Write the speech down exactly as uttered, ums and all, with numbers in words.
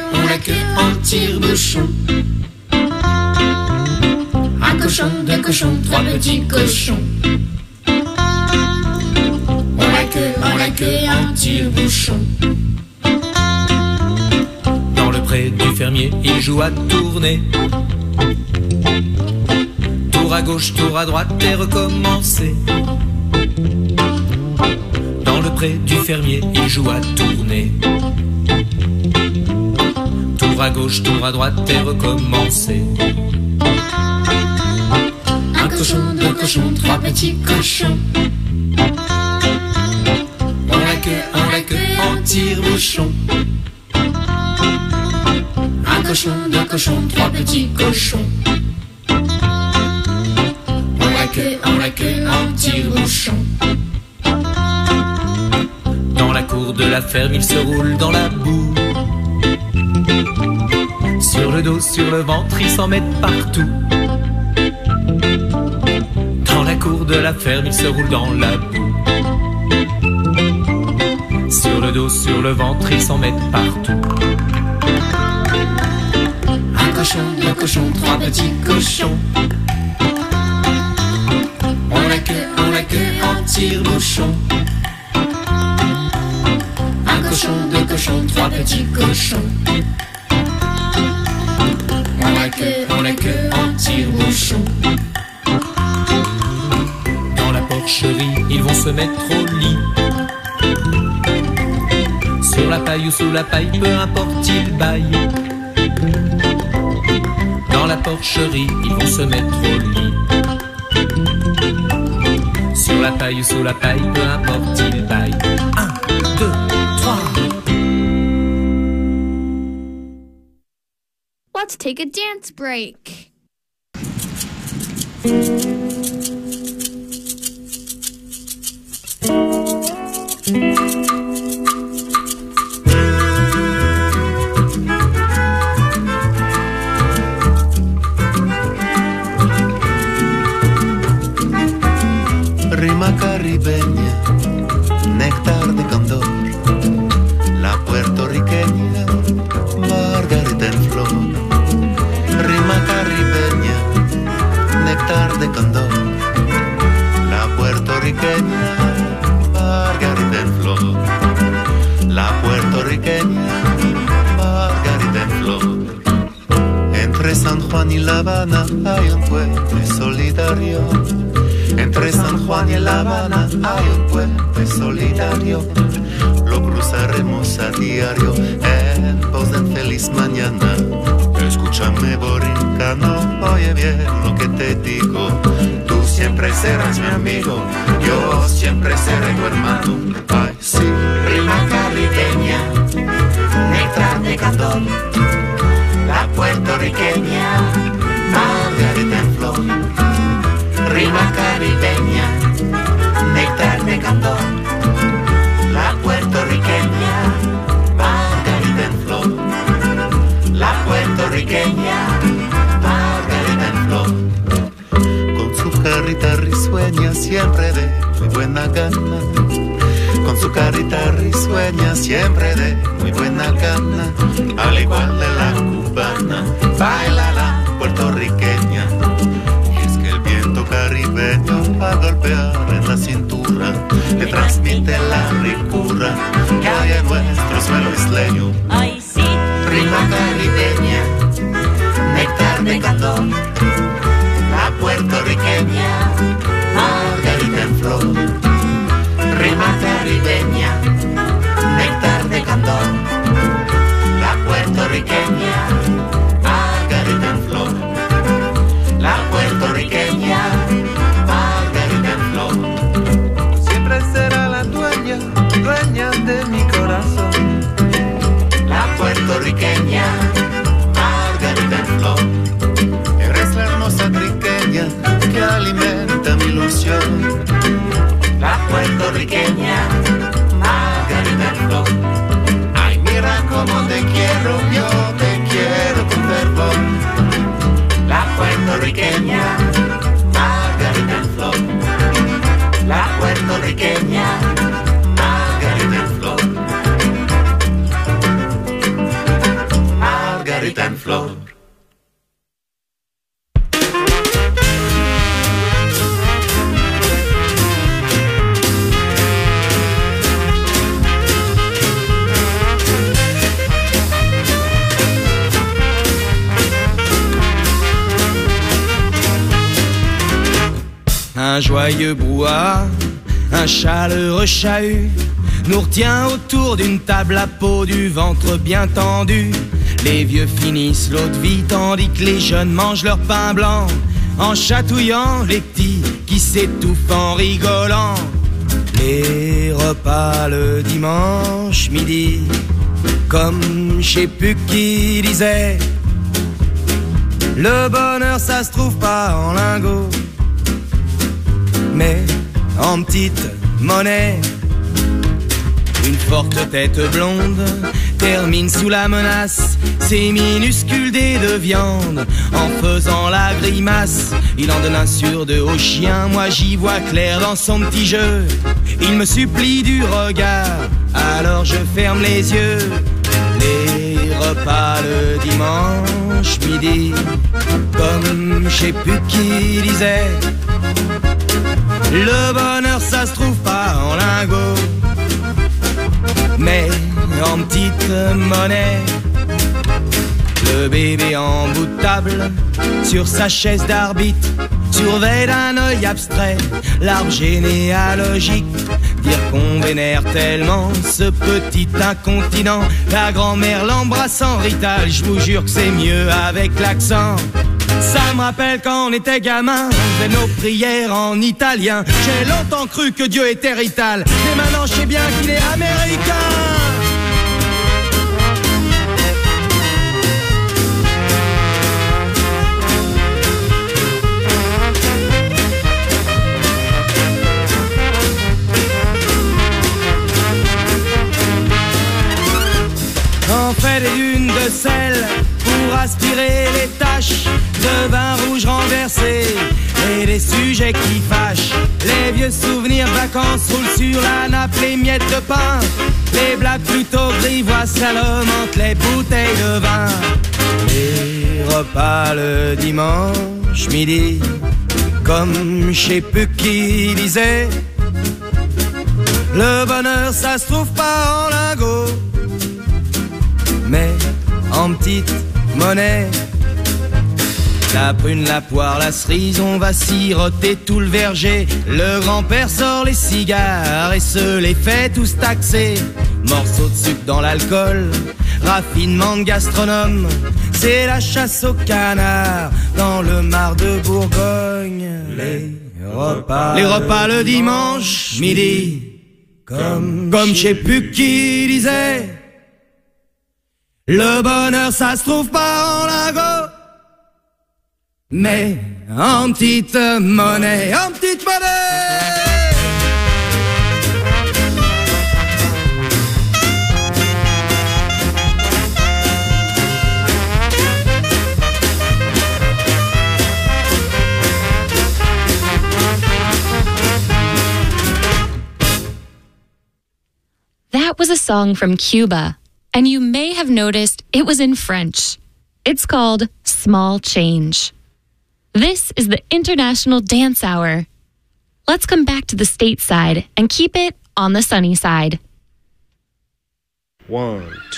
on la queue en tire-bouchon. Un cochon, deux cochons, trois petits cochons. On la queue, on la queue en tire-bouchon. Dans le pré du fermier, il joue à tourner. Tour à gauche, tour à droite et recommencer. Dans le pré du fermier, il joue à tourner. Tour à gauche, tour à droite et recommencer. Un cochon, deux cochons, trois petits cochons. On la queue, on la queue en tire-bouchon. Un cochon, deux cochons, trois petits cochons. On la queue, on la queue en tire-bouchon. Dans la cour de la ferme, il se roule dans la boue. Sur le dos, sur le ventre, ils s'en mettent partout. Dans la cour de la ferme, il se roule dans la boue. Sur le dos, sur le ventre, ils s'en mettent partout. Un cochon, deux cochons, trois petits cochons. On la queue, on la queue en tire-bouchon. Un cochon, deux cochons, trois petits cochons. On la queue, on la queue en tire-bouchon. Dans la porcherie, ils vont se mettre au lit. Sur la paille ou sous la paille, peu importe, ils baillent. Dans la porcherie, ils vont se mettre au lit. Sur la paille ou sous la paille, peu importe, ils baillent. Un, deux, trois. Let's take a dance break. Rima caribeña, néctar de candor, la puertorriqueña, margarita en flor. Rima caribeña, néctar de candor, la puertorriqueña, margarita en flor. La puertorriqueña, margarita en flor. Entre San Juan y La Habana hay un puente solidario. Entre San Juan y La Habana hay un puente solidario. Lo cruzaremos a diario en pos de feliz mañana. Escúchame, borincano, oye bien lo que te digo. Tú siempre serás mi amigo, yo siempre seré tu hermano. Ay, sí. Rima caribeña, néctar de candor, la puertorriqueña, margarita en flor. Rima caribeña, néctar de candor, la puertorriqueña, margarita en flor. La puertorriqueña, margarita en flor. Con su carita risueña siempre de muy buena gana. Con su carita risueña siempre de muy buena gana. Al igual de la cubana, baila la puertorriqueña. Caribeño a golpear en la cintura le transmite la ricura que hay en nuestro suelo isleño. Ay, sí. Rima caribeña, néctar de candor, la puertorriqueña, margarita en flor. Rima caribeña, néctar de candor, la puertorriqueña, margarita en flor. La puertorriqueña, margarita en flor. Siempre será la dueña, dueña de mi corazón. La puertorriqueña, margarita en flor. Eres la hermosa triqueña que alimenta mi ilusión. La puertorriqueña, margarita en flor. Ay, mira cómo te quiero, yo te quiero con fervor. La puertorriqueña, margarita en flor. La puertorriqueña, margarita en flor. flor. Un joyeux brouhaha, un chaleureux chahut nous retient autour d'une table à peau, du ventre bien tendu. Les vieux finissent l'eau de vie tandis que les jeunes mangent leur pain blanc, en chatouillant les petits qui s'étouffent en rigolant. Les repas le dimanche midi, comme je sais plus qui disait, le bonheur ça se trouve pas en lingots, mais en petite monnaie. Une forte tête blonde termine sous la menace ses minuscules dés de viande en faisant la grimace. Il en donne un sur deux au chien, moi j'y vois clair dans son petit jeu. Il me supplie du regard, alors je ferme les yeux. Les repas le dimanche midi, comme je sais plus qui disait, le bonheur ça se trouve pas en lingots, mais en petite monnaie. Le bébé en bout de table, sur sa chaise d'arbitre, surveille d'un œil abstrait l'arbre généalogique. Dire qu'on vénère tellement ce petit incontinent, la grand-mère l'embrasse en rital, je vous jure que c'est mieux avec l'accent. Ça me rappelle quand on était gamin, on faisait nos prières en italien. J'ai longtemps cru que Dieu était rital, mais maintenant je sais bien qu'il est américain. On fait des dunes de sel pour aspirer les taches de vin rouge renversé et des sujets qui fâchent. Les vieux souvenirs de vacances roulent sur la nappe, les miettes de pain, les blagues plutôt grivois salomon entre les bouteilles de vin. Les repas le dimanche midi, comme je sais plus qui disait, le bonheur ça se trouve pas en lingots, mais en petite monnaie. La prune, la poire, la cerise, on va siroter tout le verger. Le grand-père sort les cigares et se les fait tous taxer. Morceaux de sucre dans l'alcool, raffinement de gastronome, c'est la chasse au canard dans le mar de Bourgogne. Les repas, les repas le dimanche midi, comme, comme je sais plus qui disait, le bonheur ça se trouve pas en lingots, mais en petite monnaie, en petite monnaie. That was a song from Cuba, and you may have noticed it was in French. It's called Small Change. This is the International Dance Hour. Let's come back to the stateside and keep it on the sunny side. One, two.